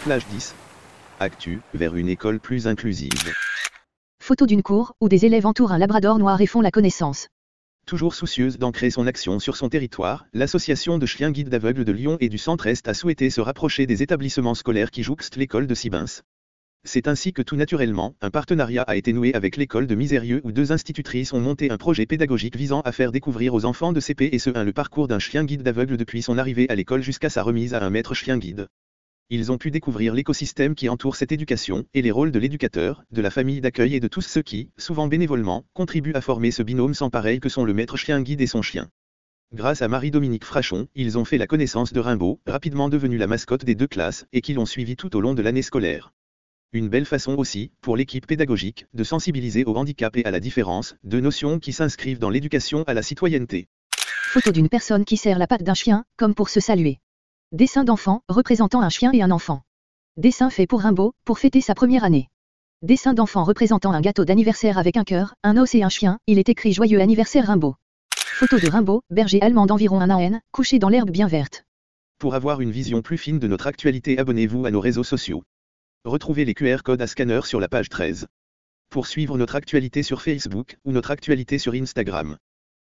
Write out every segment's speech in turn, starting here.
/10. Actu, vers une école plus inclusive. Photo d'une cour, où des élèves entourent un labrador noir et font la connaissance. Toujours soucieuse d'ancrer son action sur son territoire, l'association de chiens guides d'aveugles de Lyon et du Centre-Est a souhaité se rapprocher des établissements scolaires qui jouxtent l'école de Sibens. C'est ainsi que tout naturellement, un partenariat a été noué avec l'école de Misérieux où 2 institutrices ont monté un projet pédagogique visant à faire découvrir aux enfants de CP et CE1 le parcours d'un chien guide d'aveugle depuis son arrivée à l'école jusqu'à sa remise à un maître chien guide. Ils ont pu découvrir l'écosystème qui entoure cette éducation, et les rôles de l'éducateur, de la famille d'accueil et de tous ceux qui, souvent bénévolement, contribuent à former ce binôme sans pareil que sont le maître chien guide et son chien. Grâce à Marie-Dominique Frachon, ils ont fait la connaissance de Rimbaud, rapidement devenu la mascotte des 2 classes, et qui l'ont suivi tout au long de l'année scolaire. Une belle façon aussi, pour l'équipe pédagogique, de sensibiliser au handicap et à la différence, 2 notions qui s'inscrivent dans l'éducation à la citoyenneté. Photo d'une personne qui serre la patte d'un chien, comme pour se saluer. Dessin d'enfant, représentant un chien et un enfant. Dessin fait pour Rimbaud, pour fêter sa première année. Dessin d'enfant représentant un gâteau d'anniversaire avec un cœur, un os et un chien, il est écrit Joyeux anniversaire Rimbaud. Photo de Rimbaud, berger allemand d'environ 1 an, couché dans l'herbe bien verte. Pour avoir une vision plus fine de notre actualité, abonnez-vous à nos réseaux sociaux. Retrouvez les QR codes à scanner sur la page 13. Pour suivre notre actualité sur Facebook, ou notre actualité sur Instagram.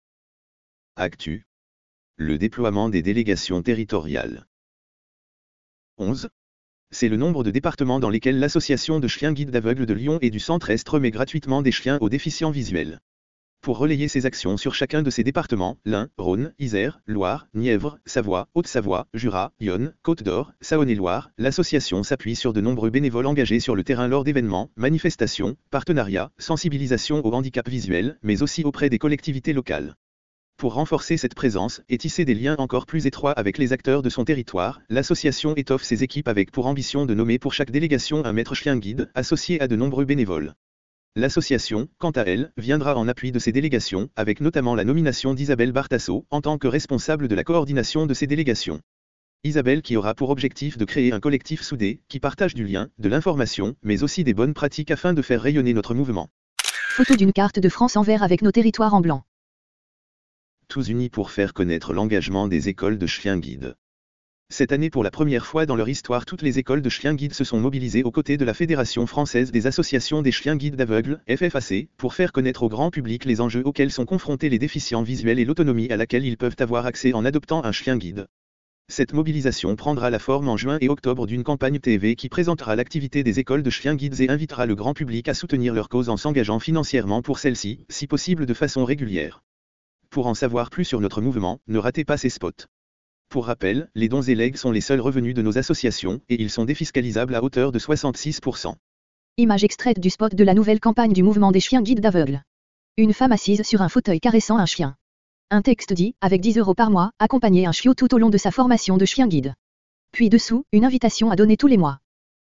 Actu. Le déploiement des délégations territoriales. 11. C'est le nombre de départements dans lesquels l'association de chiens guides d'aveugles de Lyon et du Centre-Est remet gratuitement des chiens aux déficients visuels. Pour relayer ses actions sur chacun de ces départements, l'Ain, Rhône, Isère, Loire, Nièvre, Savoie, Haute-Savoie, Jura, Yonne, Côte-d'Or, Saône-et-Loire, l'association s'appuie sur de nombreux bénévoles engagés sur le terrain lors d'événements, manifestations, partenariats, sensibilisation au handicap visuel, mais aussi auprès des collectivités locales. Pour renforcer cette présence et tisser des liens encore plus étroits avec les acteurs de son territoire, l'association étoffe ses équipes avec pour ambition de nommer pour chaque délégation un maître chien guide, associé à de nombreux bénévoles. L'association, quant à elle, viendra en appui de ces délégations, avec notamment la nomination d'Isabelle Bartasso, en tant que responsable de la coordination de ces délégations. Isabelle qui aura pour objectif de créer un collectif soudé, qui partage du lien, de l'information, mais aussi des bonnes pratiques afin de faire rayonner notre mouvement. Photo d'une carte de France en vert avec nos territoires en blanc. Tous unis pour faire connaître l'engagement des écoles de chiens guides. Cette année, pour la première fois dans leur histoire, toutes les écoles de chiens guides se sont mobilisées aux côtés de la Fédération française des associations des chiens guides d'aveugles, FFAC, pour faire connaître au grand public les enjeux auxquels sont confrontés les déficients visuels et l'autonomie à laquelle ils peuvent avoir accès en adoptant un chien guide. Cette mobilisation prendra la forme en juin et octobre d'une campagne TV qui présentera l'activité des écoles de chiens guides et invitera le grand public à soutenir leur cause en s'engageant financièrement pour celle-ci, si possible de façon régulière. Pour en savoir plus sur notre mouvement, ne ratez pas ces spots. Pour rappel, les dons et legs sont les seuls revenus de nos associations, et ils sont défiscalisables à hauteur de 66%. Image extraite du spot de la nouvelle campagne du mouvement des chiens guides d'aveugles. Une femme assise sur un fauteuil caressant un chien. Un texte dit, avec 10 € par mois, accompagner un chiot tout au long de sa formation de chien guide. Puis dessous, une invitation à donner tous les mois.